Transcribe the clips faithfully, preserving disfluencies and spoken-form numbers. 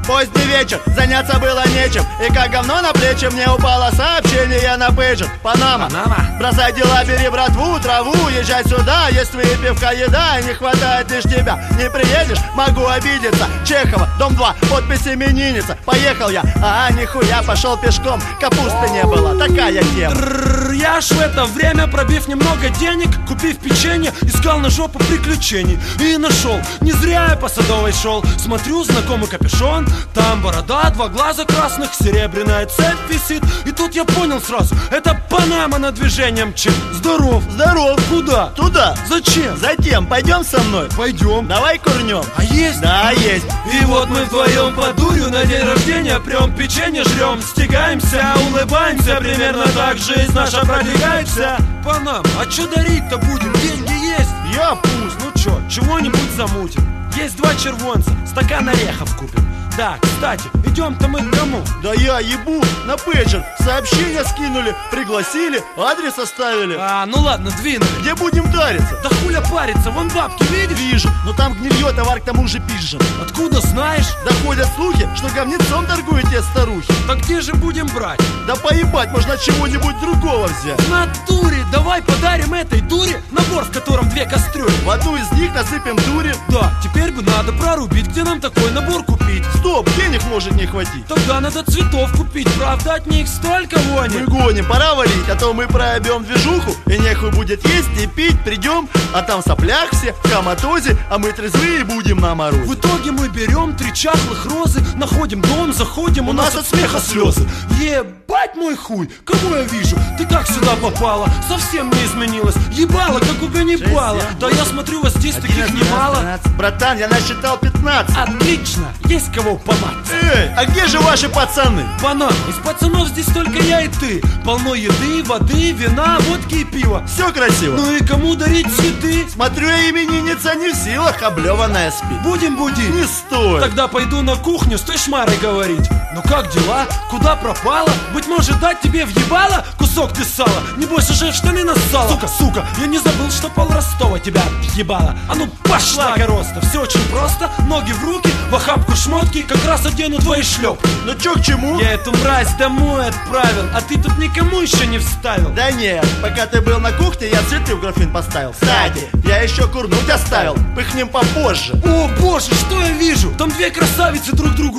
Поздний вечер, заняться было нечем. И как говно на плечи мне упало сообщение на пейджер. Панама, Панама. Бросай дела, бери братву, траву, езжай сюда. Есть выпивка, еда, и не хватает лишь тебя. Не приедешь, могу обидеться. Чехова, дом два, подпись именинница. Поехал я, а нихуя, пошел пешком. Капусты не было, такая тема. Я ж в это время, пробив немного денег, купив печенье, искал на жопу приключений. И нашел, не зря я по Садовой шел. Смотрю, знакомый капюшон, там борода, два глаза красных, серебряная цепь висит. И тут я понял сразу, это Панама на движение мчит. Здоров. Здоров. Куда? Туда. Зачем? Затем, пойдем со мной. Пойдем. Давай курнем. А есть? Да, есть. И вот мы вдвоем по дурю на день рождения прям печенье жрем, стягаемся, улыбаемся. Примерно так жизнь наша продвигается. Панам, а чё дарить-то будем? Деньги есть? Я пусть. Ну чё, чего-нибудь замутим. Есть два червонца, стакан орехов купим. Да, кстати, идем-то мы к кому? Да я ебу, на пейджер сообщение скинули, пригласили, адрес оставили. А, ну ладно, двинули. Где будем дариться? Да хуля париться, вон бабки, видишь? Вижу, но там гнилье, товар к тому же пижен. Откуда знаешь? Доходят слухи, что говнецом торгуете старухи. Так где же будем брать? Да поебать, можно чего-нибудь другого взять. В натуре, давай подарим этой дуре набор, в котором две кастрюли. В одну из них насыпем дури. Да, теперь бы надо прорубить, где нам такой набор купить. Стоп, денег может не хватить. Тогда надо цветов купить, правда от них столько вони. Мы гоним, пора валить, а то мы проебем движуху. И нехуй будет есть и пить, придем, а там в соплях все, в коматозе, а мы трезвые будем на морозе. В итоге мы берем три чахлых розы, находим дом, заходим, у, У нас нас от смеха слезы. Ебать мой хуй, кого я вижу? Ты как сюда попала? Совсем не изменилась. Ебала, как у Ганнибала. Да я смотрю, вас здесь таких немало. Братан, я насчитал пятнадцать. Отлично, есть кого поматься. Эй, а где же ваши пацаны? Банан, из пацанов здесь только я и ты. Полно еды, воды, вина, водки и пива. Все красиво. Ну и кому дарить цветы? Смотрю, именинница не в силах, облеванная спит. Будем будить? Не стоит. Тогда пойду на кухню с той шмарой говорить. Ну как дела? Куда пропала? Быть может дать тебе въебало кусок ты сала? Небось уже в штаны нассала. Сука, сука, я не забыл, что пол Ростова тебя въебала. А ну пошла, короста. Все очень просто, ноги в руки, в охапку шмотки, как раз одену твои шлепки. Ну чё к чему? Я эту мразь домой отправил, а ты тут никому еще не вставил. Да нет, пока ты был на кухне, я цветы в графин поставил. Кстати, я еще курнуть оставил, пыхнем попозже. О боже, что я вижу? Там две красавицы друг другу.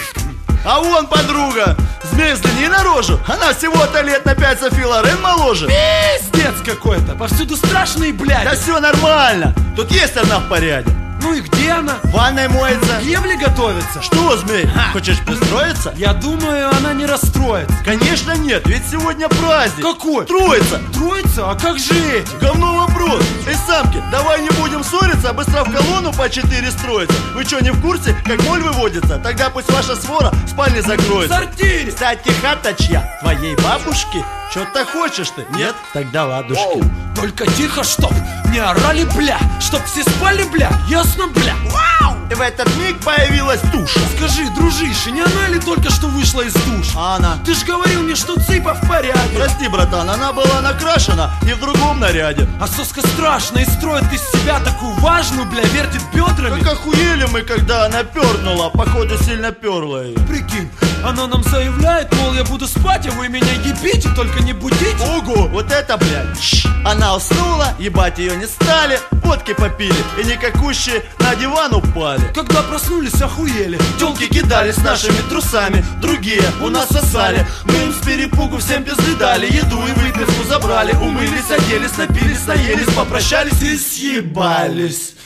А вон подруга, змей взгляни на рожу. Она всего-то лет на пять Софи Лорен моложе. Пиздец какой-то, повсюду страшный, блядь. Да все нормально, тут есть одна в порядке. Ну и где она? В ванной моется. К Евле готовится. Что, змей, хочешь пристроиться? Я думаю, она не расстроится. Конечно нет, ведь сегодня праздник. Какой? Троица. Троица? А как же эти? Говно вопрос. Эй, самки, давай не будем ссориться, быстро в колонну по четыре строиться. Вы что, не в курсе, как моль выводится? Тогда пусть ваша свора в спальне В закроется. сортире. Кстати, хата чья? Твоей бабушки? Чё-то хочешь ты? Нет? Тогда ладушки. Оу, только тихо, чтоб не орали, бля. Чтоб все спали, бля. Ясно, бля. Вау! И в этот миг появилась туша. Скажи, дружище, не она ли только что вышла из душа? А она? Ты ж говорил мне, что цыпа в порядке. Прости, братан, она была накрашена не в другом наряде. А соска страшная и строит из себя такую важную, бля, вертит бедрами. Как охуели мы, когда она пернула. Походу сильно перла ее. Прикинь, она нам заявляет, мол, я буду спать, а вы меня ебите, только не будите. Ого, вот это, блядь. Шш. Она уснула, ебать ее не стали. Водки попили и никакущие на диван упали. Когда проснулись, охуели. Тёлки кидались нашими трусами, другие у нас сосали. Мы им с перепугу всем пизды дали, еду и выпивку забрали. Умылись, оделись, напились, наелись, попрощались и съебались.